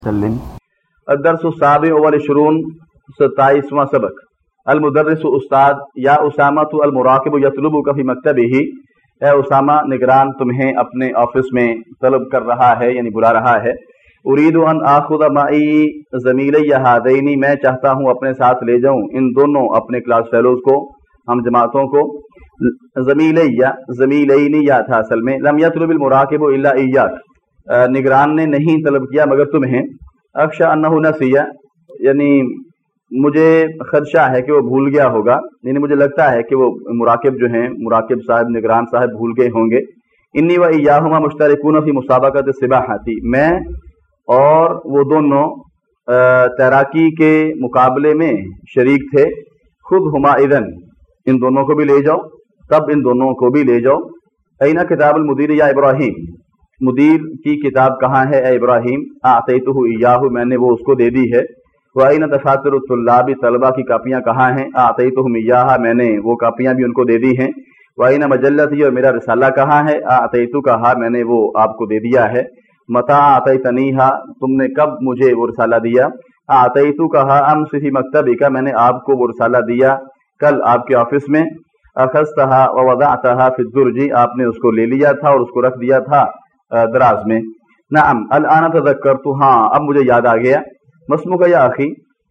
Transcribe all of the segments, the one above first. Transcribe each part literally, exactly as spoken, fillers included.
सल्लिम। Others साबिअ वल इशरून, सत्ताईसवां सबक। अल मुदर्रिस उस्ताद या उसामा तो अल मुराकिब यतलुबुका फी मक्तबिही, ए उसामा निगरान तुम्हें अपने ऑफिस में तलब कर रहा है यानी बुला रहा है। उरीदु अन आखुद माई ज़मीलैया हादैनी, मैं चाहता हूँ अपने साथ ले जाऊँ इन दोनों अपने क्लास फेलोज को, हम जमातों को। ज़मीलैया ज़मीलैनी या था असल में। लम यतलुबिल मुराकिबु इल्ला इय्याक, निगरान ने नहीं तलब किया मगर तुम्हें। अख्शा अन्नहु नसिया, यानी मुझे खदशा है कि वो भूल गया होगा, यानी मुझे लगता है कि वो मुराकिब जो हैं, मुराकिब साहब निगरान साहब भूल गए होंगे। इन्नी व इय्याहुमा मुश्तरिकून फी मुसाबक़त सिबाहती, मैं और वो दोनों तैराकी के मुकाबले में शरीक थे। खुद हुमा इदन, इन दोनों को भी ले जाओ, तब इन दोनों को भी ले जाओ। ऐना किताबुल मुदीर या इब्राहीम, मुदीर की किताब कहाँ है ए इब्राहीम। आतैतुहु इय्याहु, मैंने वो उसको दे दी है। व ऐना दफातिरु तुल्लाबी, तलबा की कापियाँ कहाँ हैं। आतैतुहुम इय्याहा, मैंने वो कापियाँ भी उनको दे दी हैं। व ऐना मजल्लती, और मेरा रिसाला कहाँ है। आतैतुकहा, मैंने वो आपको दे दिया है। मता आतैतनीहा, तुमने कब मुझे वो रिसाला दिया। आतैतुकहा अम्स फी मक्तबिका, मैंने आपको वो रिसाला दिया कल आपके ऑफिस में। अखज़तहा व वज़अतहा फी दुर्जी, आपने उसको ले लिया था और उसको रख दिया था दराज में। नअम अल आना तज़क्करतु, हाँ अब मुझे याद आ गया। मस्मुका या अखी,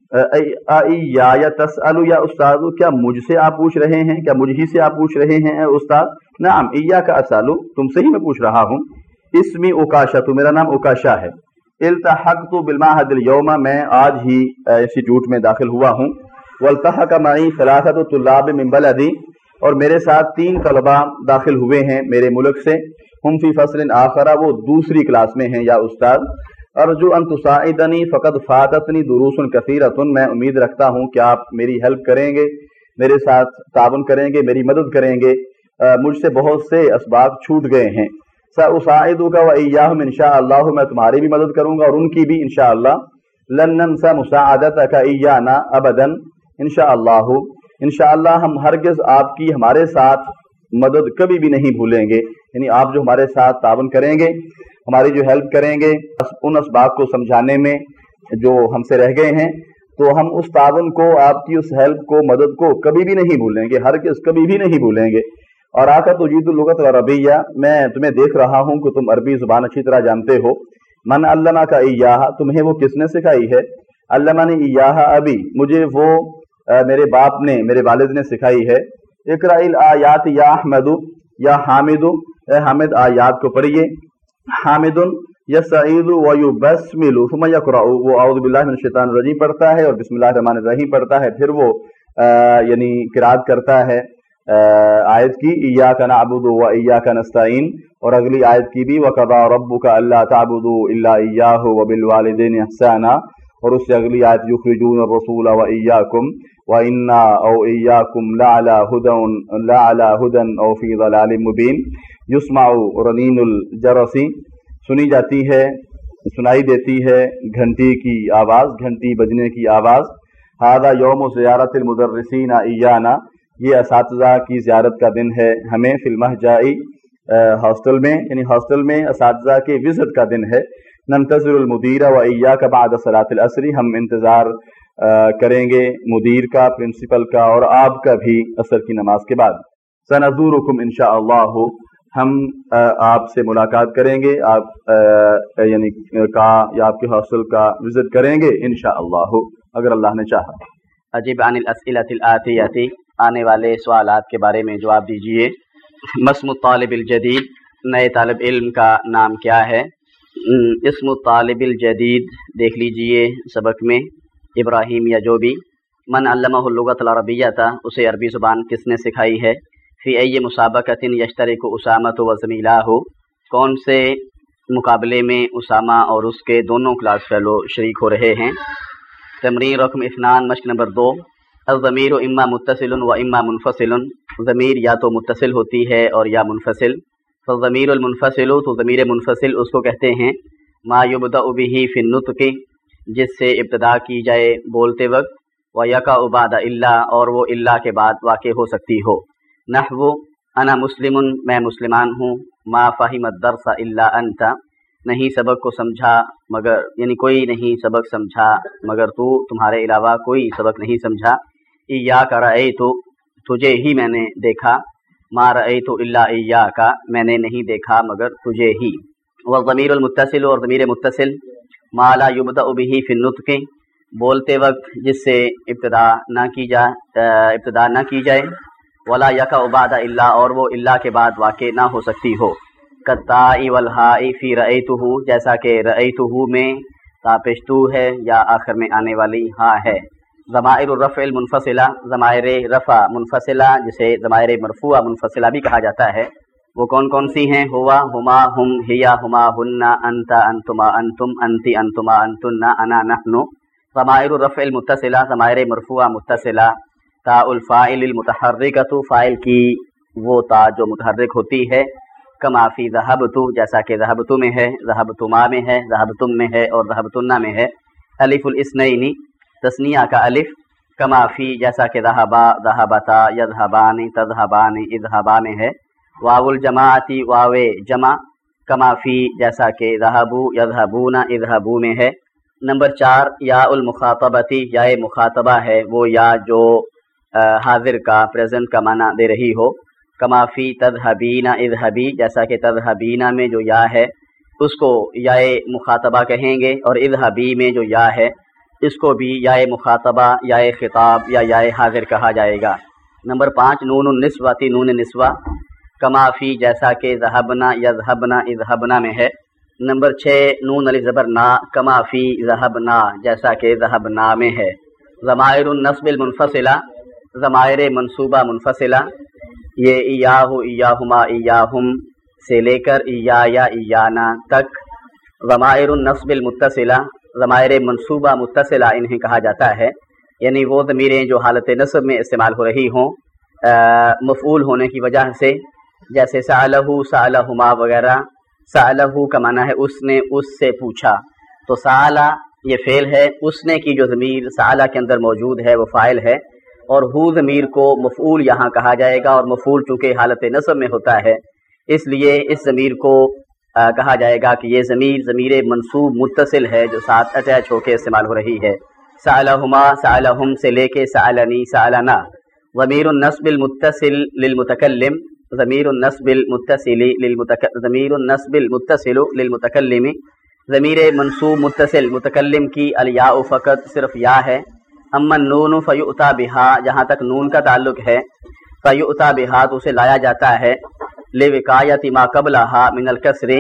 या या तसअलु या उस्तादु, क्या मुझसे आप पूछ रहे हैं, क्या मुझ ही से आप पूछ रहे हैं उस्ताद। नअम इय्याका असअलु, तुमसे ही मैं पूछ रहा हूँ। इस्मी उकाशा, तो मेरा नाम उकाशा है। इल्तहक़तु बिल माहदिल यौमा, मैं आज ही इंस्टीट्यूट में दाखिल हुआ हूँ। वल्तहक़ मई सलासतु तुल्लाब मिन बलदी, और मेरे साथ तीन तलबा दाखिल हुए हैं मेरे मुल्क से। हम फी फस्लिन आखरा, वो दूसरी क्लास में हैं या उस्ताद। अर्जु अन तुसाइदनी फ़क़द फ़ाततनी दुरूसन कसीरतुन, मैं उम्मीद रखता हूँ कि आप मेरी हेल्प करेंगे, मेरे साथ ताबन करेंगे, मेरी मदद करेंगे। मुझसे बहुत से असबाब छूट गए हैं। सउसाइदुका व इय्याहुम इंशाअल्लाह, मैं तुम्हारी भी मदद करूँगा और उनकी भी इंशाअल्लाह। लन नंसा मुसाअदतका इय्याना अबदन इंशाअल्लाह, इंशाअल्लाह हम हरगिज़ आपकी हमारे साथ मदद कभी भी नहीं भूलेंगे। यानी आप जो हमारे साथ ताबन करेंगे, हमारी जो हेल्प करेंगे उन असबाब को समझाने में जो हमसे रह गए हैं, तो हम उस ताबन को, आपकी उस हेल्प को, मदद को कभी भी नहीं भूलेंगे, हरगिज़ कभी भी नहीं भूलेंगे। और आका तुजीदुल लुगत व अरबिया, मैं तुम्हें देख रहा हूँ कि तुम अरबी ज़ुबान अच्छी तरह जानते हो। मन अल्लमाका इय्याहा, तुम्हें वो किसने सिखाई है। अल्लमानी इय्याहा अबी, मुझे वो आ, मेरे बाप ने, मेरे वालिद ने सिखाई है। इक़राइल आयात या अहमदु या हामिदु, ए हामिद आयात को पढ़िए। हामिदुन यस्तईज़ु व युबस्मिलु सुम्मा यक़रअु, वो औज़ु बिल्लाहि मिनश शैतानिर रजीम पढ़ता है और बिस्मिल्लाहिर रहमानिर रहीम पढ़ता है, फिर वो यानी क़िराअत करता है आयत की इय्याका नअबुदु व इय्याका नस्तईन, और अगली आयत की भी वक़ज़ा रब्बुका अल्ला तअबुदू इल्ला इय्याहु व बिल वालिदैनि इहसाना, और उससे अगली आयत युख़रिजून रसूला व इय्याकुम व इन्ना औ इय्याकुम लअला हुदन लअला हुदन औ फी ज़लालिम मुबीन। युस्माउ रनीनुल जरसी, सुनी जाती है, सुनाई देती है घंटी की आवाज़, घंटी बजने की आवाज़। हादा यौम ज़ियारतिल मुदर्रिसीना इय्याना, ये असातिज़ा की ज़ियारत का दिन है हमें। फिल महजाई, हॉस्टल में, यानी हॉस्टल में असातिज़ा के विज़िट का दिन है। नंतज़िरुल मुदीरा व इय्याका बाद सलातिल असरी, हम इंतज़ार करेंगे मुदीर का, प्रिंसिपल का और आपका भी असर की नमाज के बाद। सनज़ूरुकुम इंशाअल्लाह, हम आपसे मुलाकात करेंगे, आप यानी का या आपके हॉस्टल का विज़िट करेंगे इंशाअल्लाह, अगर अल्लाह ने चाहा। अजीब अनिल अस्इलतिल आतियती, आने वाले सवालात के बारे में जवाब दीजिए। मस्मु तालिबिल जदीद, नए तालिब इल्म का नाम क्या है। इस्मु तालिबिल जदीद देख लीजिए सबक में, इब्राहीम या जो भी। मन अल्लमहुल लुगतल अरबिय्यता, उसे अरबी ज़ुबान किसने सिखाई है। फ़ी अय्यि मुसाबक़तिन यश्तरिकु उसामतु व ज़मीलाहु, कौन से मुकाबले में उसामा और उसके दोनों क्लास फेलो शरीक हो रहे हैं। तमरीन रकम इस्नान, मश्क नंबर दो। अज़मीर इम्मा मुत्तसिलुन व इम्मा मुनफ़सिलुन, ज़मीर या तो मुत्तसिल होती है और या मुनफ़सिल। फ़ज़मीरुल मुनफ़सिलु, तो ज़मीर मुनफ़सिल उसको कहते हैं मा युबदअु बिही फ़ी नुत्क़ि, जिससे इब्तिदा की जाए बोलते वक्त। व यक़अउ बाद इल्ला, और वो इल्ला के बाद वाक़े हो सकती हो। नहवु अना मुस्लिमुन, मैं मुसलमान हूँ। मा फ़हिमद दर्सा इल्ला अंता, نہیں سبق کو سمجھا مگر یعنی کوئی نہیں سبق سمجھا مگر تو، تمہارے علاوہ کوئی سبق نہیں سمجھا۔ ایاک رأیت، تجھے ہی میں نے دیکھا، ما رأیت الا ایاک، میں نے نہیں دیکھا مگر تجھے ہی۔ والضمیر المتصل، اور ضمیر متصل، ما لا یبدأ به فی النطق، بولتے وقت جس سے ابتدا نہ کی جائے ابتدا نہ کی جائے، ولا یقع بعد الا، اور وہ الا کے بعد واقع نہ ہو سکتی ہو۔ کالتاء والہاء فی رأیتہ، جیسا کہ رأیتہ میں تا پیش تو ہے یا آخر میں آنے والی ہاں ہے۔ ضمائر الرفع المنفصلہ، ضمائر رفع منفصلہ جسے ضمائر مرفوعہ منفصلہ بھی کہا جاتا ہے، وہ کون کون سی ہیں؟ ہوا، ہما، ہم، ہیا، ہما، ہن، انت، انتما، انتم، انتی، انتما، انتن، انا، نحن۔ ضمائر الرفع المتصلہ، ضمائر مرفوعہ متصلہ، تا الفاعل المتحرکۃ، فاعل کی وہ تا جو متحرک ہوتی ہے، کما فی ذہبت، جیسا کہ ذہبت میں ہے، ذہبتما میں ہے، ذہبتم میں ہے اور ذہبتن میں ہے۔ الف الاثنین، تثنیہ کا الف، کما فی، جیسا کہ ذہبا، ذہبتا، یذہبان، تذہبان، اذہبا میں ہے۔ واو الجماعت، واو جمع، کما فی، جیسا کہ ذہبوا، یذہبون، اذہبوا میں ہے۔ نمبر چار، یا المخاطبتی، یا مخاطبہ ہے وہ یا جو حاضر کا پریزنٹ کا معنی دے رہی ہو، کما فی تذہبین اذہبی، جیسا کہ تذہبین میں جو یا ہے اس کو یا مخاطبہ کہیں گے، اور اذہبی میں جو یا ہے اس کو بھی یا مخاطبہ، یا خطاب یا یا حاضر کہا جائے گا۔ نمبر پانچ، نون النسوۃ، نون نسوہ، کما فی، جیسا کہ ذہبنا، یذہبنا، اذہبنا میں ہے۔ نمبر چھ، نون علی زبر نا، کما فی ذہبنا، جیسا کہ ذہبنا میں ہے۔ ضمائر النصب المنفصلہ، ضمائر منصوبہ منفصلہ، یہ ایاہ، ایاہما، ایاہم سے لے کر ایایا، ایانا تک۔ ضمائر النصب المتصلہ، ضمائر منصوبہ متصلہ انہیں کہا جاتا ہے، یعنی وہ ضمیریں جو حالت نصب میں استعمال ہو رہی ہوں مفعول ہونے کی وجہ سے، جیسے سألہ، سألہما وغیرہ۔ سألہ کا معنی ہے اس نے اس سے پوچھا، تو سألہ یہ فعل ہے، اس نے کی جو ضمیر سألہ کے اندر موجود ہے وہ فاعل ہے، اور ہو ضمیر کو مفعول یہاں کہا جائے گا، اور مفعول چونکہ حالت نصب میں ہوتا ہے اس لیے اس ضمیر کو آ, کہا جائے گا کہ یہ ضمیر ضمیر منصوب متصل ہے جو ساتھ اٹیچ ہو کے استعمال ہو رہی ہے۔ سألہما، سألہم سے لے کے سألنی، سألنا۔ ضمیر النصب المتصل للمتکلم، ضمیر النصب المتصل للمتک ضمیر النصب المتصل للمتکلم، ضمیر منصوب متصل متکلم کی الیاء فقط صرف یا ہے۔ اما النون فیؤتی بہا، جہاں تک نون کا تعلق ہے فیؤتی بہا تو اسے لایا جاتا ہے، لوقایت ما قبلہا من الکسر،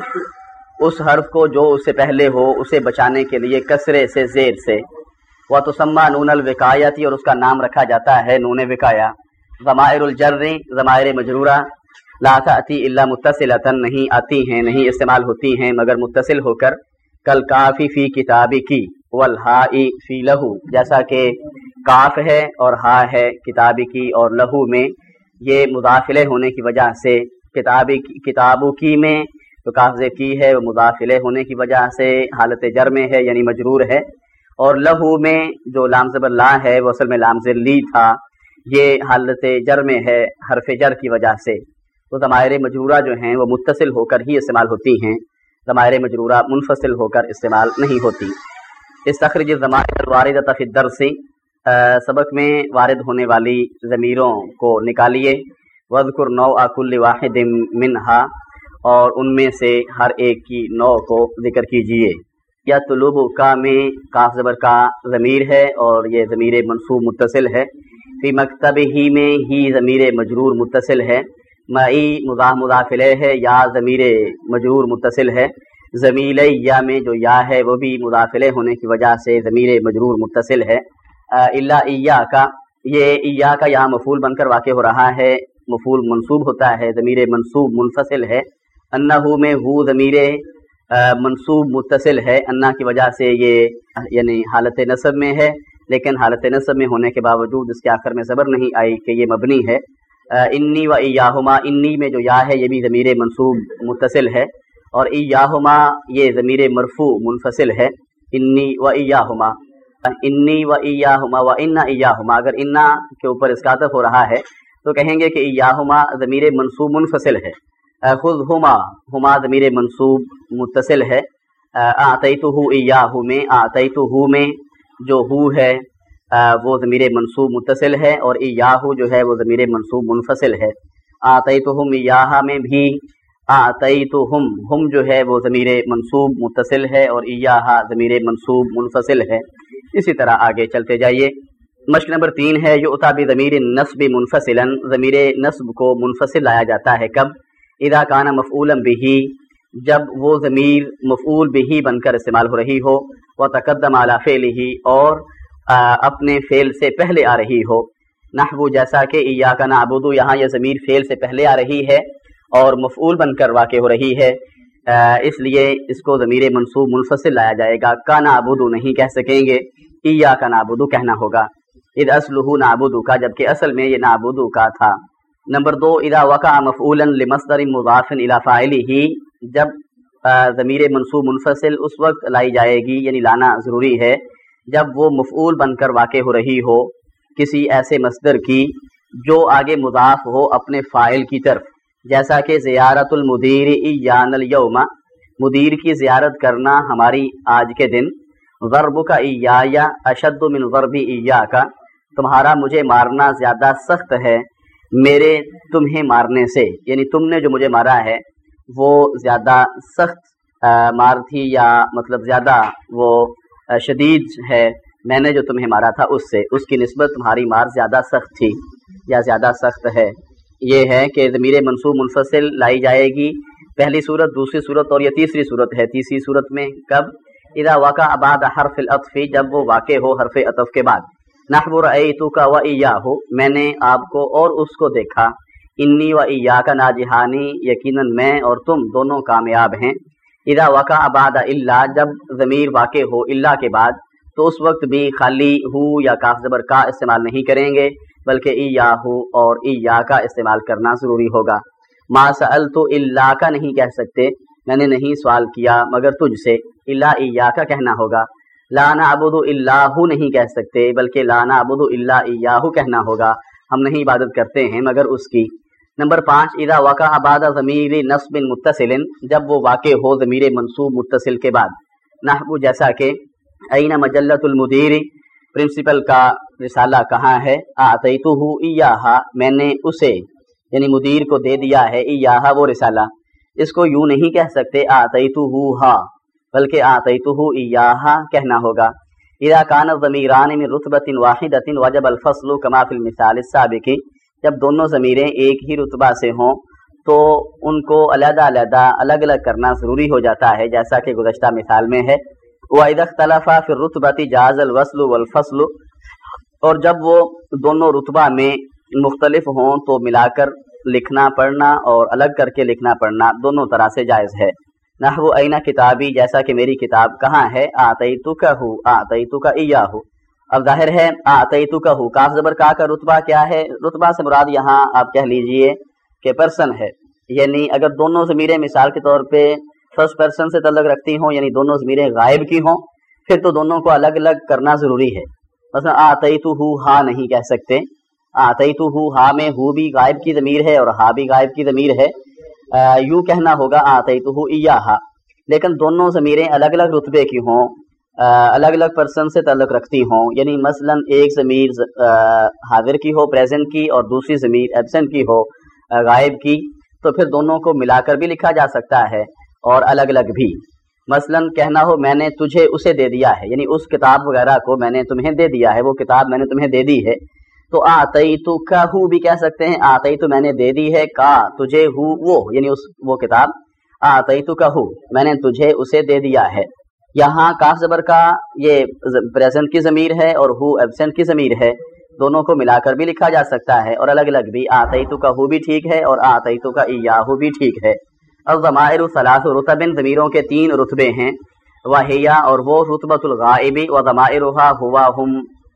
اس حرف کو جو اس سے پہلے ہو اسے بچانے کے لیے کسرے سے، زیر سے۔ وتسمى نون الوقایتی، اور اس کا نام رکھا جاتا ہے نون وقایا۔ ضمائر الجر، ضمائر مجرورہ، لا تأتی الا متصلۃ، نہیں آتی ہیں نہیں استعمال ہوتی ہیں مگر متصل ہو کر۔ کل کافی فی کتابی کی، والہاء فی لہو، جیسا کہ کاف ہے اور ہا ہے کتابی کی اور لہو میں، یہ مضافلے ہونے کی وجہ سے کتابی کتابو کی میں تو کاف کی ہے وہ مضافلے ہونے کی وجہ سے حالت جر میں ہے یعنی مجرور ہے، اور لہو میں جو لام زبر لا ہے وہ اصل میں لام زبر لی تھا، یہ حالت جر میں ہے حرف جر کی وجہ سے۔ تو ضمائر مجرورہ جو ہیں وہ متصل ہو کر ہی استعمال ہوتی ہیں، ضمائر مجرورہ منفصل ہو کر استعمال نہیں ہوتی۔ استخرج الضمائر الواردۃ فی الدرس، سبق میں وارد ہونے والی ضمیروں کو نکالیے۔ وذکر نوع کل واحد منہا، اور ان میں سے ہر ایک کی نوع کو ذکر کیجیے۔ یا طلوب کا میں کاف زبر کا ضمیر ہے اور یہ ضمیر منصوب متصل ہے۔ فی مکتب ہی میں ہی ضمیر مجرور متصل ہے۔ معی مضاف مضاف الیہ ہے، یا ضمیر مجرور متصل ہے۔ ضمیل یا میں جو یا ہے وہ بھی مضاف الیہ ہونے کی وجہ سے ضمیر مجرور متصل ہے۔ الا ایاک، یہ ایاک یہاں مفعول بن کر واقع ہو رہا ہے، مفعول منصوب ہوتا ہے، ضمیر منصوب منفصل ہے۔ انہو میں ہو ضمیر منصوب متصل ہے، انا کی وجہ سے یہ یعنی حالت نصب میں ہے، لیکن حالت نصب میں ہونے کے باوجود اس کے آخر میں زبر نہیں آئی کہ یہ مبنی ہے۔ انی و ایاہما، انی میں جو یا ہے یہ بھی ضمیر منصوب متصل ہے، اور ایاہما یہ ضمیر مرفوع منفصل ہے۔ انی و ایاہما، انی و ایاہما و انا ایاہما، اگر انا کے اوپر اس کا عطف ہو رہا ہے تو کہیں گے کہ ایاہما ضمیر منصوب منفصل ہے، खुद हुमा, हुमा ज़मीर मंसूब मुत्तसिल है। आतैतुहु इय्याहु में, आतैतुहु में जो हु है वो ज़मीर मंसूब मुत्तसिल है और इय्याहु जो है वो ज़मीर मंसूब मुनफसिल है। आतैतुहुम इय्याहा में भी आतैतुहुम, हुम जो है वो ज़मीर मंसूब मुत्तसिल है और इय्याहा ज़मीर मंसूब मुनफसिल है। इसी तरह आगे चलते जाइए। मश्क नंबर तीन है युअता बि ज़मीर नस्ब मुनफसिलन, ज़मीर नस्ब को मुनफसिल लाया जाता है कब? इज़ा काना मफ़ऊलन बिही, जब वो ज़मीर मफ़ऊल बिही बनकर इस्तेमाल हो रही हो, व तक़द्दम अला फ़ेलिही, और आ, अपने फ़ेल से पहले आ रही हो। नहवु जैसा कि इय्याका नअबुदु, यहाँ यह ज़मीर फ़ेल से पहले आ रही है और मफ़ऊल बनकर वाक़े हो रही है, आ, इसलिए इसको ज़मीर मंसूब मुनफसिल लाया जाएगा। का नअबुदु नहीं कह सकेंगे, इय्याका नअबुदु कहना होगा। इद असलुहु नअबुदु का, जबकि असल में ये नअबुदु का था। नंबर दो, इदा वक़अ मफ़ऊलन लिमस्दरिन मुज़ाफ़िन इला फ़ाइलिही, जब ज़मीर मंसूब मुनफसिल उस वक्त लाई जाएगी, यानी लाना ज़रूरी है जब वो मफ़ऊल बनकर वाक़े हो रही हो किसी ऐसे मस्दर की जो आगे मुज़ाफ़ हो अपने फ़ाइल की तरफ, जैसा कि ज़ियारतुल मुदीर इय्यानल यौमा, मुदीर की ज़ियारत करना हमारी आज के दिन। ज़र्बुका इय्याया अशद्दु मिन ज़र्बी इय्याका, तुम्हारा मुझे मारना ज़्यादा सख्त है मेरे तुम्हें मारने से, यानी तुमने जो मुझे मारा है वो ज़्यादा सख्त मार थी, या मतलब ज़्यादा वो शदीद है मैंने जो तुम्हें मारा था उससे, उसकी निस्बत तुम्हारी मार ज़्यादा सख्त थी या ज़्यादा सख्त है। ये है कि ज़मीर मंसूब मुनफसिल लाई जाएगी पहली सूरत, दूसरी सूरत और ये तीसरी सूरत है। तीसरी सूरत में कब? इदा वक़अ बाद हर्फ़िल अत्फ़ी, जब वो वाक़े हो हर्फ़ अतफ़ के बाद। नहवु रअयतुका व इय्याहु, मैंने आपको और उसको देखा। इन्नी व इय्याका नाजिहानी, यकीनन मैं और तुम दोनों कामयाब हैं। इदा वक़अ बाद इल्ला, जब ज़मीर वाक़े हो इल्ला के बाद, तो उस वक्त भी खाली हु या काफ ज़बर का इस्तेमाल नहीं करेंगे, बल्कि इय्याहु और इय्याका इस्तेमाल करना ज़रूरी होगा। मा सअलतु इल्ला का नहीं कह सकते, मैंने नहीं सवाल किया मगर तुझसे, इल्ला इय्याका कहना होगा। ला नअबुदु इल्लाहु नहीं कह सकते, बल्कि ला नअबुदु इल्ला इय्याहु कहना होगा, हम नहीं इबादत करते हैं मगर उसकी। नंबर पाँच, इदा वक़अ बाद ज़मीर नस्बिन मुत्तसिलिन, जब वो वाक़े हो ज़मीर मंसूब मुत्तसिल के बाद। नहवु जैसा कि ऐना मजल्लतुल मुदीर, प्रिंसिपल का रिसाला कहाँ है। आतैतुहु इय्याहा, मैंने उसे यानी मुदीर को दे दिया है, इय्याहा वो रिसाला। इसको यूँ नहीं कह सकते आतैतुहु हा, बल्कि आतैतुहु इय्याहा कहना होगा। इदा कान ज़मीरान मिन रुतबतिन वाहिदतिन वजब अल फ़स्लु कमा फ़िल मिसाल अस्साबिक़ी, जब दोनों ज़मीरें एक ही रुतबा से हों तो उनको अलग अलग अलग अलग करना ज़रूरी हो जाता है, जैसा कि गुज़श्ता मिसाल में है। व इज़ा इख्तलफ़ा फ़िर रुतबति जाज़ल वस्लु वल फ़स्लु, और जब वो दोनों रुतबा में मुख्तलिफ हों तो मिलाकर लिखना पढ़ना और अलग करके लिखना पढ़ना दोनों तरह से जायज़ है। नहवु ऐना किताबी, जैसा कि मेरी किताब कहाँ है। आतैतुकहु, आतैतुका इय्याहु। अब जाहिर है आतैतुकहु, काफ ज़बर का का रुतबा क्या है? रुतबा से मुराद यहाँ आप कह लीजिए कि पर्सन है, यानी अगर दोनों ज़मीरें मिसाल के तौर पे फर्स्ट पर्सन से तल्लुक़ रखती हों, यानी दोनों ज़मीरें गायब की हों, फिर तो दोनों को अलग अलग करना ज़रूरी है। मसलन आतैतुहु हा नहीं कह सकते, आतैतुहु हा में हु भी गायब की ज़मीर है और हा भी गायब की ज़मीर है, यूँ कहना होगा आतैतुहु इय्याहा। लेकिन दोनों ज़मीरें अलग अलग रुतबे की हों, अलग अलग पर्सन से तल्लुक़ रखती हों, यानी मसलन एक ज़मीर हाज़िर की हो प्रेजेंट की और दूसरी ज़मीर एब्सेंट की हो गायब की, तो फिर दोनों को मिलाकर भी लिखा जा सकता है और अलग अलग भी। मसलन कहना हो मैंने तुझे उसे दे दिया है, यानी उस किताब वगैरह को मैंने तुम्हें दे दिया है, वो किताब मैंने तुम्हें दे दी है, तो आतैतुकहु भी कह सकते हैं, आतैतु मैंने दे दी है, का तुझे हु वो यानी उस वो किताब, आतैतुकहु मैंने तुझे उसे दे दिया है। यहाँ काफ ज़बर का ये प्रेजेंट की ज़मीर है और हु एब्सेंट की ज़मीर है, दोनों को मिलाकर भी लिखा जा सकता है और अलग अलग भी। आतैतुकहु भी ठीक है और आतैतुका इय्याहु भी ठीक है। अब ज़माइरु सलासु रुतबिन, ज़मीरों के तीन रुतबे हैं, वहिया और वो रुतबतुल गाइबी, व ज़माइरुहा हुवा हुम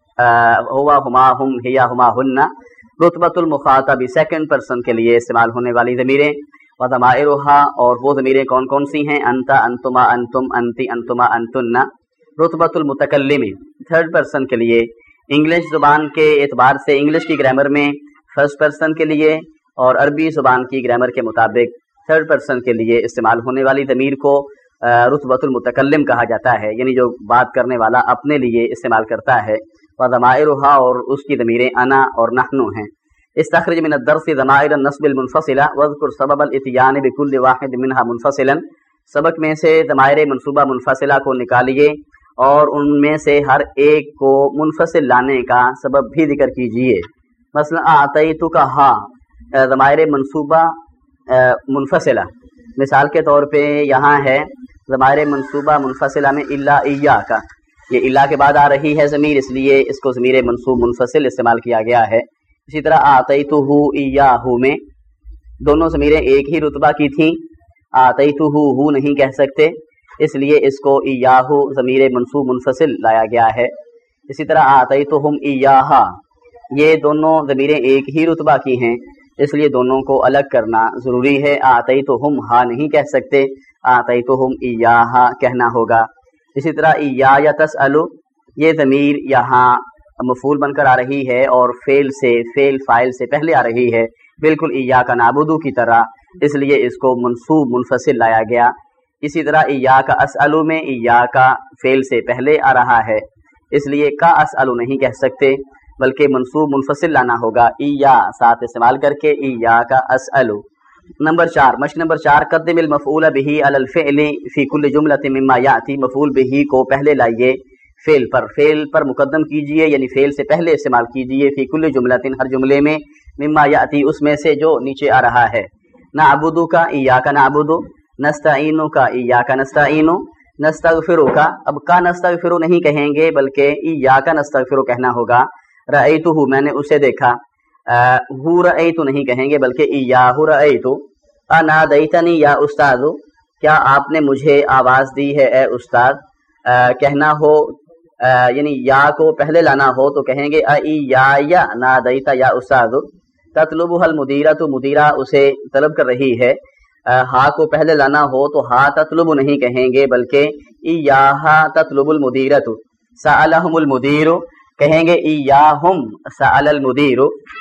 हुवा हुमा हुम हिया हुमा हुन्ना। रुतबतुल मुखातबी सेकंड पर्सन के लिए इस्तेमाल होने वाली ज़मीरें, व ज़माइरुहा और वो ज़मीरें कौन कौन सी हैं, अंता अंतुमा अंतुम अंती अंतुमा अंतुन्ना। रुतबतुल मुतकल्लिमी थर्ड पर्सन के लिए, इंग्लिश ज़ुबान के एतबार से इंग्लिश की ग्रामर में फर्स्ट पर्सन के लिए और अरबी ज़ुबान की ग्रामर के मुताबिक تھرڈ پرسن کے لیے استعمال ہونے والی ضمیر کو رتبۃ المتکلم کہا جاتا ہے، یعنی جو بات کرنے والا اپنے لیے استعمال کرتا ہے۔ وضمائرها، اور اس کی ضمیریں انا اور نحن ہیں۔ استخرج من الدرس ضمائر النصب المنفصلہ واذکر سبب الاتیان بكل واحد منها منفصلا، سبق میں سے ضمائر منصوبہ منفصلہ کو نکالیے اور ان میں سے ہر ایک کو منفصل لانے کا سبب بھی ذکر کیجیے۔ مثلا اعطیتک ہا، ضمائر منصوبہ منفصلہ، مثال کے طور پہ یہاں ہے ضمائر منصوبہ منفصلہ میں الا ایاک، یہ الا کے بعد آ رہی ہے ضمیر، اس لیے اس کو ضمیر منصوب منفصل استعمال کیا گیا ہے۔ اسی طرح اعطیتہ ایاہ میں دونوں ضمیریں ایک ہی رتبہ کی تھیں، اعطیتہ ہو نہیں کہہ سکتے، اس لیے اس کو ایاہ ضمیر منصوب منفصل لایا گیا ہے۔ اسی طرح اعطیتہم ایاہا، یہ دونوں ضمیریں ایک ہی رتبہ کی ہیں، اس لیے دونوں کو الگ کرنا ضروری ہے۔ اعطیتہم ہا نہیں کہہ سکتے، اعطیتہم ایاہا کہنا ہوگا۔ اسی طرح ایایا تسألو، یہ ضمیر یہاں مفعول بن کر آ رہی ہے اور فعل سے فعل فاعل سے پہلے آ رہی ہے، بالکل ایاک نعبدو کی طرح، اس لیے اس کو منصوب منفصل لایا گیا۔ اسی طرح ایاک اسألو میں ایاک فعل سے پہلے آ رہا ہے، اس لیے کا اسألو نہیں کہہ سکتے بلکہ منصوب منفصل لانا ہوگا، ایا ساتھ استعمال کر کے ایاک اسألو۔ نمبر چار، مشق نمبر چار، قدم المفعول به علی الفعل فی کل جملۃ مما یاتی، مفعول به کو پہلے لائیے فعل پر، فعل پر مقدم کیجئے، یعنی فعل سے پہلے استعمال کیجئے، فی کل جملۃ ہر جملے میں، مما یاتی اس میں سے جو نیچے آ رہا ہے۔ نعبدو کا ایاک نعبدو، نستعینو کا ایاک نستعینو، نستغفرو کا اب کا نستغفرو نہیں کہیں گے بلکہ ایاک نستغفرو کہنا ہوگا۔ رأیتہ میں نے اسے دیکھا، ہو رأیتو نہیں کہیں گے بلکہ ایاہ رأیتو۔ انادیتنی یا استاد، کیا آپ نے مجھے آواز دی ہے اے استاد، کہنا ہو یعنی یا کو پہلے لانا ہو تو کہیں گے ایایا نادیت یا استاد۔ تطلبها المدیرۃ، مدیرہ اسے طلب کر رہی ہے، ہا کو پہلے لانا ہو تو ہا تطلب نہیں کہیں گے بلکہ ایاہ تطلب المدیرۃ۔ سألہم المدیر، کہیں گے ایاہم سأل المدیر۔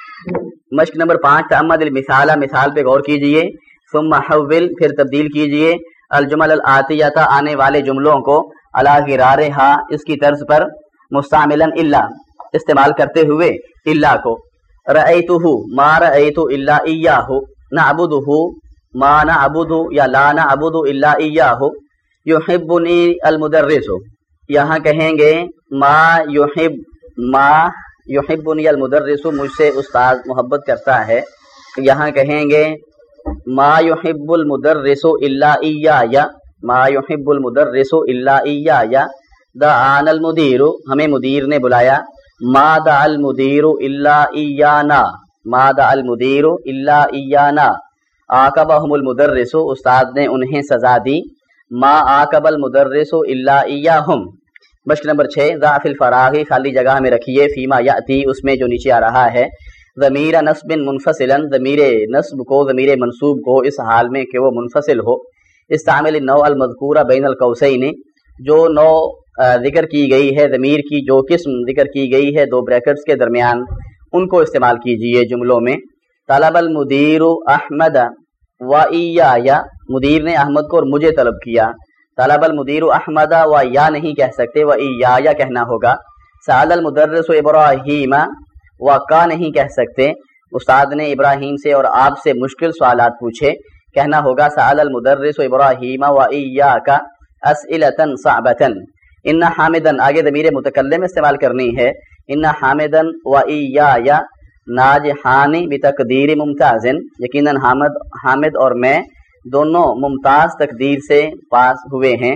مشق نمبر پانچ، تعمد المثال، مثال پہ غور کیجئے، ثم حول پھر تبدیل کیجئے، الجمل الآتیہ آنے والے جملوں کو، علی غرارہا اس کی طرز پر، مستعملا الا استعمال کرتے ہوئے الا کو۔ رأیتہ ما رأیت الا ایاہ، نعبدہ ما نعبد یا لا نعبد الا ایاہ۔ یحبنی المدرس، یہاں کہیں گے ما یحب ما یحبنی المدرس، مجھ سے استاد محبت کرتا ہے، یہاں کہیں گے ما یحب المدرس الا ایایا، ما یحب المدرس الا ایایا۔ دعانا المدیر، ہمیں مدیر نے بلایا، ما دعا المدیر الا ایانا، ما دعا المدیر الا ایانا۔ عاقبہم المدرس، استاد نے انہیں سزا دی، ما عاقب المدرس الا ایاہم۔ مشق نمبر چھ، ضعف الفراغی، خالی جگہ میں رکھیے، فیما یاتی اس میں جو نیچے آ رہا ہے، ضمیر نصب منفصلا، ضمیر نصب کو ضمیر منصوب کو اس حال میں کہ وہ منفصل ہو۔ استعمل النوع المذکورہ بین القوسین، جو نوع ذکر کی گئی ہے ضمیر کی، جو قسم ذکر کی گئی ہے دو بریکٹس کے درمیان، ان کو استعمال کیجئے جملوں میں۔ طلب المدیر احمد و ایایا، مدیر نے احمد کو اور مجھے طلب کیا۔ طلب المدیر احمد و یا نہیں کہہ سکتے، و ایایا کہنا ہوگا۔ سأل المدرس ابراہیم، و کا نہیں کہہ سکتے، استاد نے ابراہیم سے اور آپ سے مشکل سوالات پوچھے، کہنا ہوگا سأل المدرس ابراہیم و ایاک اسئلۃ صعبۃ۔ ان حامدن، آگے ضمیر متکلم استعمال کرنی ہے، ان حامدن و ایایا ناجحان بتقدیر ممتاز، یقیناً حامد حامد اور میں دونوں ممتاز تقدیر سے پاس ہوئے ہیں۔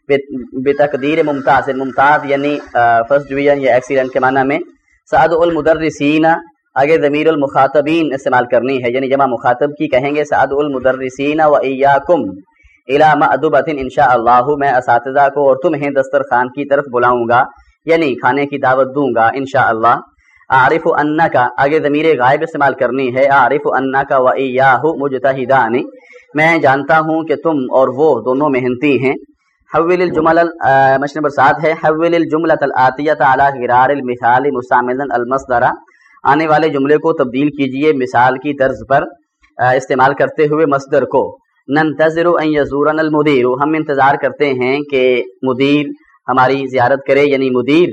بتقدیر ممتاز، ممتاز یعنی فرسٹ ڈویژن یا ایکسیلنٹ کے معنی میں۔ سعد المدرسین، آگے ضمیر المخاطبین استعمال کرنی ہے، یعنی جمع مخاطب کی، کہیں گے سعد المدرسین و ایاکم الی مأدبۃ انشاء اللہ، میں اساتذہ کو اور تمہیں دسترخوان کی طرف بلاؤں گا، یعنی کھانے کی دعوت دوں گا انشاء اللہ۔ اعرف انک، آگے ضمیر غائب استعمال کرنی ہے، اعرف انک و ایاہ مجتہدان، میں جانتا ہوں کہ تم اور وہ دونوں محنتی ہیں۔ حول الجمل، مشق نمبر سات ہے، حول الجملۃ الآتیۃ علی غرار المثال مستعملا المصدر، آنے والے جملے کو تبدیل کیجئے مثال کی طرز پر استعمال کرتے ہوئے مصدر کو۔ नंतज़िरु अन यज़ूरना अल-मुदीर, हम इंतज़ार करते हैं कि मुदीर हमारी ज़ियारत करे, यानी मुदीर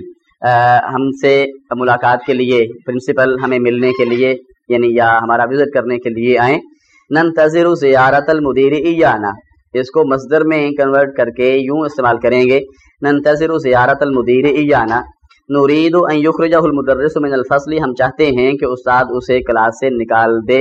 हमसे मुलाकात के लिए, प्रिंसिपल हमें मिलने के लिए यानी या हमारा विजिट करने के लिए आए। नंतज़िरु ज़ियारतल मुदीर इयाना, इसको मस्दर में कन्वर्ट करके यूं इस्तेमाल करेंगे, नंतज़िरु ज़ियारतल मुदीर इयाना नुरीदु अन युखरिजहुल मुदर्रिसु मिनल फ़स्ली, हम चाहते हैं कि उस्ताद उसे क्लास से निकाल दे।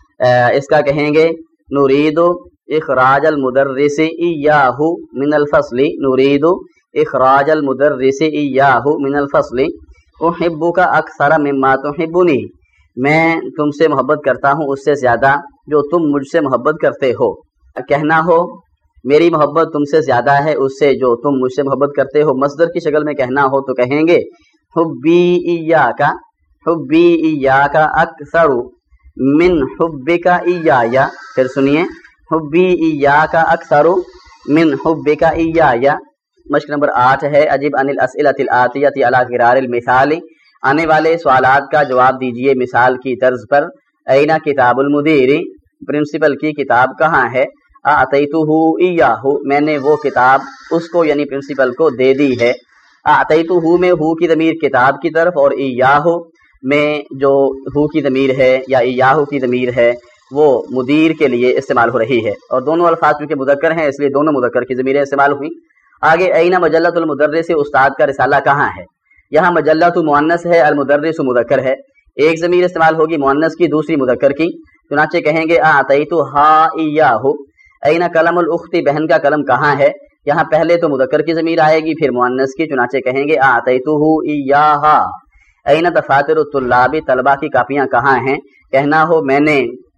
इसका कहेंगे नुरीदु इखराजल मुदर्रिसि इय्याहु मिनल फ़स्ली, नुरीदु इखराजल मुदर्रिसि इय्याहु मिनल फ़स्ली उहिब्बुका अक्सर मिम्मा तुहिब्बुनी, मैं तुमसे मोहब्बत करता हूँ उससे ज़्यादा जो तुम मुझसे मोहब्बत करते हो। कहना हो मेरी मोहब्बत तुमसे ज़्यादा है उससे जो तुम मुझसे मोहब्बत करते हो। मस्दर की शक्ल में कहना हो तो कहेंगे हुब्बी इय्याका, हुब्बी इय्याका अक्सरु मिन हुब्बिका इय्याया। फिर सुनिए, हुब्बी इय्याका अक्सरु मिन हुब्बिका इय्याया। मश्क नंबर आठ है, अजिब अनिल अस्इलतिल आतियति अला गिरारिल मिसाली, आने वाले सवालात का जवाब दीजिए मिसाल की तर्ज पर। ऐना किताबुल मुदीरी, प्रिंसिपल की किताब कहाँ है। आतैतुहु इय्याहु, मैंने वो किताब उसको यानी प्रिंसिपल को दे दी है। आतैतुहु में हु की ज़मीर किताब की तरफ और इय्याहु में जो हु की ज़मीर है या इय्याहु की ज़मीर है वो मुदीर के लिए इस्तेमाल हो रही है, और दोनों अल्फाज चूँकि मुदक्कर हैं इसलिए दोनों मुदक्कर की ज़मीरें इस्तेमाल हुई। आगे ऐना मजल्लतुल मुदर्रिस, उस्ताद का रिसाला कहाँ है। यहाँ मजल्लतु मुअन्नस है, अल मुदर्रिस मुदक्कर है, एक ज़मीर इस्तेमाल होगी मुअन्नस की दूसरी मुदक्कर की, चुनाचे कहेंगे आतैतु हा इय्याहु। ऐना कलमुल उख्ती, बहन का कलम कहाँ है। यहाँ पहले तो मुदक्कर की ज़मीर आएगी फिर मुअन्नस की, चुनाचे कहेंगे आतैतुहु इय्याहा। ऐना दफातिरुत तुल्लाबी, तलबा की कापियाँ कहाँ हैं। कहना हो मैंने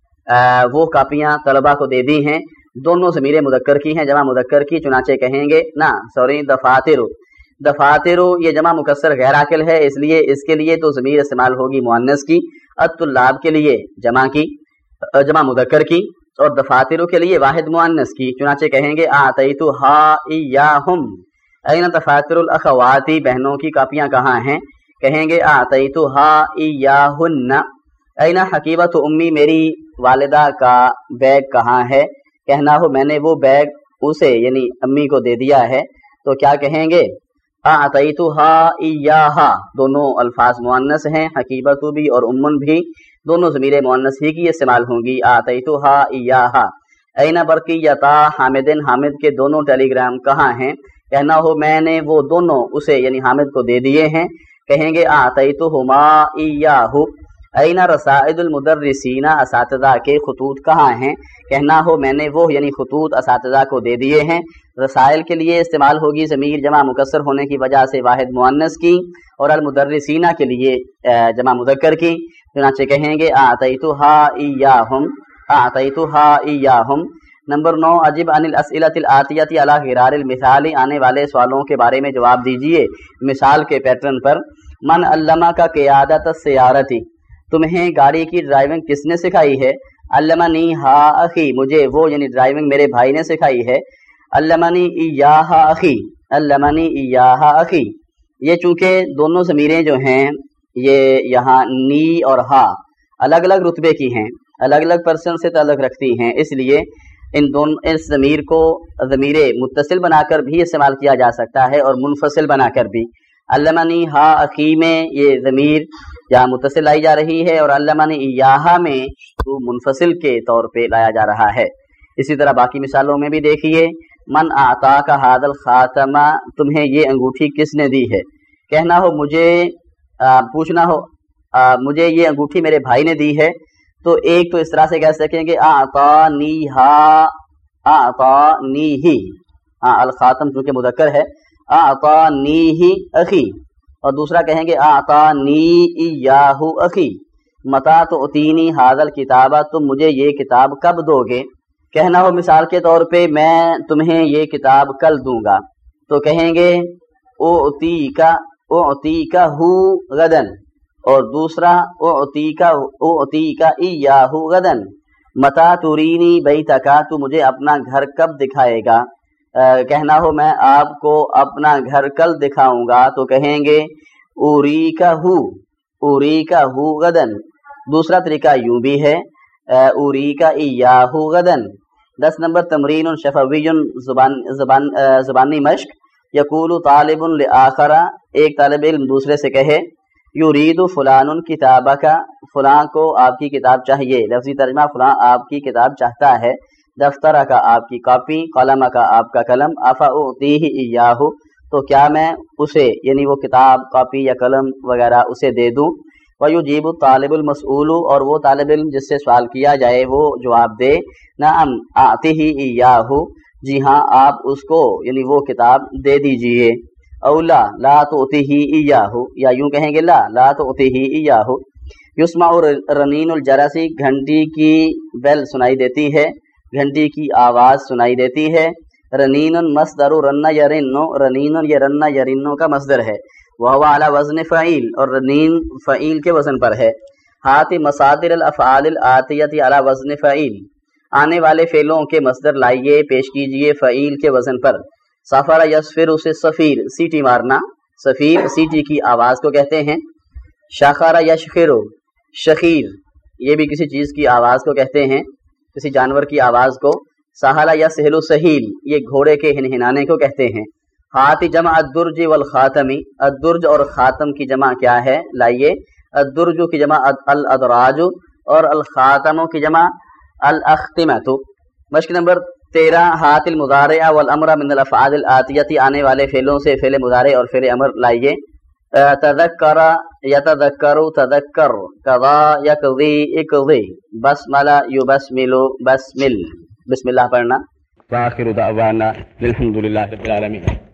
आ, वो कापियाँ तलबा को दे दी हैं, दोनों ज़मीरें मुदक्कर की हैं, जमा मुदक्कर की, चुनाचे कहेंगे ना सॉरी दफातिरु। दफातिरु ये जमा मुकस्सर गैर आकिल है इसलिए इसके लिए तो ज़मीर इस्तेमाल होगी मुअन्नस की, अत-तुल्लाब के लिए जमा की जमा मुदक्कर की, और दफातिरु के लिए वाहिद मुअन्नस की, चुनाचे कहेंगे आतैतु हा इय्याहुम। ऐना दफातिरुल अखवाती, बहनों की कापियाँ कहाँ हैं। कहेंगे आतैतु हा इय्याहुन्ना। ऐना हकीबतु उम्मी, मेरी वालिदा का बैग कहाँ है। कहना हो मैंने वो बैग उसे यानी अम्मी को दे दिया है, तो क्या कहेंगे आतैतु हा इय्याहा। दोनों अल्फाज मुअन्नस हैं, हकीबतु भी और उम्मुन भी, दोनों ज़मीरें मुअन्नस ही की इस्तेमाल होंगी, आतैतु हा इय्याहा। ऐना बरकियता हामिदिन, हामिद के दोनों टेलीग्राम कहाँ हैं। कहना हो मैंने वो दोनों उसे यानी हामिद को दे दिए हैं। कहेंगे आतैतुहुमा इय्याहु। ऐना रसाइदुल मुदर्रिसीना, असातिज़ा के खतूत कहाँ हैं। कहना हो मैंने वो यानी खतूत असातिज़ा को दे दिए हैं। रसाइल के लिए इस्तेमाल होगी ज़मीर जमा मुकस्सर होने की वजह से वाहिद मुअन्नस की, और अल मुदर्रिसीना के लिए जमा मुदक्कर की, चुनाचे कहेंगे आतैतुहा इय्याहुम, आतैतुहा इय्याहुम। नंबर नौ, अजिब अनिल अस्इलतिल आतियति अला गिरारिल मिसाली, आने वाले सवालों के बारे में जवाब दीजिए मिसाल के पैटर्न पर। मन अल्लमा का क़ियादत सयारती, तुम्हें गाड़ी की ड्राइविंग किसने सिखाई है। अल्लमनी हा अखी, मुझे वो यानी ड्राइविंग मेरे भाई ने सिखाई है। अल्लमनी इय्याहा अखी, अल्लमनी इय्याहा अखी। ये चूँकि दोनों ज़मीरें जो हैं ये यहाँ नी और हा अलग अलग रुतबे की हैं, अलग अलग पर्सन से ताल्लुक़ रखती हैं, इसलिए इन दोनों इस ज़मीर को ज़मीर मुत्तसिल बनाकर भी इस्तेमाल किया जा सकता है और मुनफसिल बनाकर भी। अल्लमनी हा अखी में ये ज़मीर या मुत्तसिल लाई जा रही है और अल्लमनी इय्याहा में तो मुनफसिल के तौर पे लाया जा रहा है। इसी तरह बाकी मिसालों में भी देखिए, मन आता का हादल खातमा, तुम्हें ये अंगूठी किसने दी है। कहना हो मुझे आ, पूछना हो आ, मुझे ये अंगूठी मेरे भाई ने दी है, तो एक तो इस तरह से कह सकेंगे आता नी हा, आता नी ही, हाँ अल खातम चूँकि मुदक्कर है, आता नी ही अखी। और दूसरा कहेंगे आता नी इय्याहु अखी। मता तो उतीनी हादल किताबा, तुम मुझे ये किताब कब दोगे। कहना हो मिसाल के तौर पे मैं तुम्हें ये किताब कल दूंगा, तो कहेंगे उतीका उतीका हु गदन, और दूसरा उतीका उतीका इय्याहु गदन। मता तुरीनी बैतका, तू मुझे अपना घर कब दिखाएगा। आ, कहना हो मैं आपको अपना घर कल दिखाऊंगा, तो कहेंगे उरीका हु, उरीका हु गदन। दूसरा तरीका यूं भी है उरीका इय्याहु गदन, دس نمبر تمرین شفوی زبان زبان زبانی مشق یقول طالب لآخر ایک طالب علم دوسرے سے کہے یرید فلان کتابہ کا فلاں کو آپ کی کتاب چاہیے، لفظی ترجمہ فلاں آپ کی کتاب چاہتا ہے، دفتر کا آپ کی کاپی، قلم کا آپ کا قلم، افاعطیہ ایاہ تو کیا میں اسے یعنی وہ کتاب کاپی یا قلم وغیرہ اسے دے دوں، ویجیب الطالب المسئول اور وہ طالب علم جس سے سوال کیا جائے وہ جواب دے نعم اعطیہ ایاہ جی ہاں آپ اس کو یعنی وہ کتاب دے دیجئے، اولا لا تعطیہ ایاہ یا یوں کہیں گے لا لا تعطیہ ایاہ۔ یسمع رنین الجرسی گھنٹی کی بیل سنائی دیتی ہے، گھنٹی کی آواز سنائی دیتی ہے، رنین مصدر رن یرن رنین یہ رن یرن کا مصدر ہے، وہو علی وزن فعیل اور رنین فعیل کے وزن پر ہے، ہاتھ مصادر الافعال الآتیۃ علی وزن فعیل آنے والے فعلوں کے مصدر لائیے پیش کیجئے فعیل کے وزن پر، سفر یسفر اسے سفیر سیٹی مارنا، سفیر سیٹی کی آواز کو کہتے ہیں، شخر یشخر شخیر یہ بھی کسی چیز کی آواز کو کہتے ہیں، کسی جانور کی آواز کو، سہل یا سہل سہیل یہ گھوڑے کے ہنہنانے کو کہتے ہیں، ہاتھ جمع الدرج والخاتمی الدرج اور خاتم کی جمع کیا ہے لائیے، الدرج کی جمع الادراج اور الخاتم کی جمع الاختمۃ۔ مشق نمبر تیرہ ہاتھ المضارع والامر من الافعال الآتیۃ آنے والے فعلوں سے فعل مضارع اور فعل امر لائیے، تذکر یتذکر تذکر قضا یقضی اقضی بسمل یبسمل بسمل بسم اللہ پڑھنا۔ وآخر دعوانا الحمد للہ رب العالمین۔